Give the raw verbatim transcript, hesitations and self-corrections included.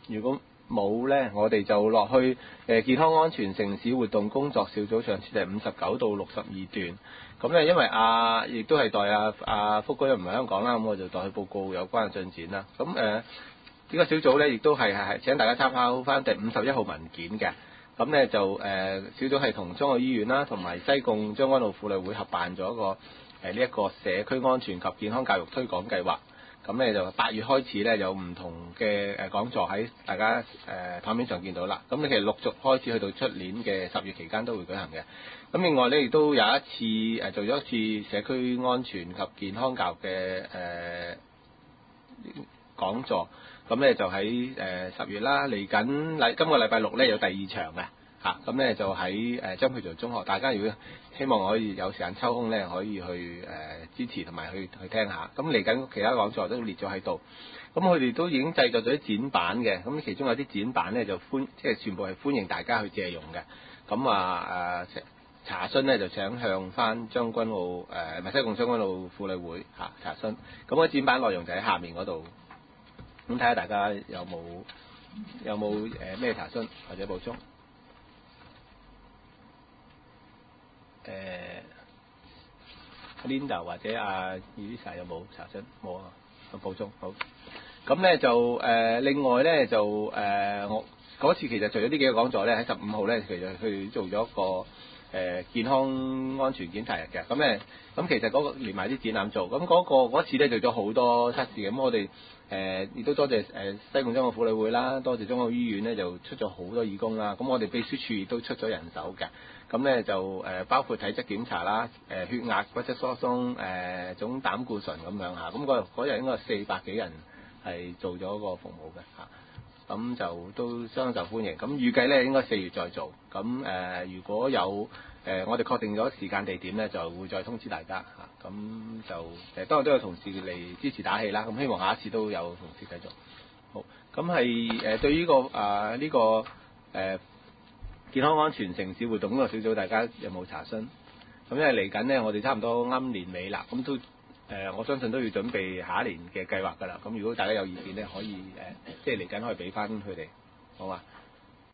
如果冇咧，我哋就落去誒健康安全城市活動工作小組，上次就係五十九到六十二段。咁咧，因為啊，亦都係代阿阿福哥唔喺香港啦，咁我就代佢報告有關嘅進展啦。咁誒呢個小組咧，亦都係係請大家參考翻第五十一號文件嘅。咁咧就誒、呃、小組係同中愛醫院啦，同埋西貢將軍澳婦女會合辦咗一個誒呢一個社區安全及健康教育推廣計劃。咁咧就八月開始咧有唔同嘅誒講座喺大家誒台面上見到啦。咁其實陸續開始去到出年嘅十月期間都會舉行嘅。咁另外咧亦都有一次誒做咗一次社區安全及健康教育嘅誒、呃、講座。咁咧就喺誒十月啦，嚟緊禮今個禮拜六咧有第二場嘅嚇。咁咧就喺誒張佩璽中學，大家如果希望可以有時間抽空咧，可以去誒、呃、支持同埋去去聽下。咁嚟緊其他講座都列咗喺度。咁佢哋都已經製作咗啲展板嘅。咁其中有啲展板咧就歡，即係全部係歡迎大家去借用嘅。咁啊誒查詢咧就請向翻將軍澳誒唔係西貢將軍澳婦女會嚇查詢。咁個展板內容就喺下面嗰度。咁睇下大家有冇有冇誒咩查詢或者補充？誒、呃、Linda 或者阿 Elisa 有冇查詢？冇啊，有補充好。咁咧就誒、呃、另外咧就誒、呃、我嗰次其實除咗呢幾個講座咧，喺十五號咧其實佢做咗一個誒、呃、健康安全檢查日嘅。咁咧咁其實嗰個連埋啲展覽做，咁嗰、嗰個嗰次咧做咗好多測試嘅。咁我哋誒亦都多謝誒西貢將軍澳婦女會啦，多謝中澳醫院咧就出咗好多義工啦。咁我哋秘書處亦都出咗人手嘅。咁咧就誒包括體質檢查啦、誒血壓、骨質疏鬆、誒總膽固醇咁樣嚇。咁嗰嗰日應該四百幾人係做咗個服務嘅嚇。咁就都相當受歡迎。咁預計咧應該四月再做。咁誒、呃、如果有誒、呃、我哋確定咗時間地點咧，就會再通知大家嚇。咁就誒當然都有同事嚟支持打氣啦。咁希望下一次都有同事繼續。好，咁係誒對於、這個啊呢、這個誒。呃健康安全城市活動嗰個小組，大家有冇查詢？咁因為嚟緊呢，我哋差唔多啱年尾啦，咁都誒、呃，我相信都要準備下一年嘅計劃㗎啦。咁如果大家有意見呢，可以誒、呃，即係嚟緊可以俾翻佢哋，好嘛？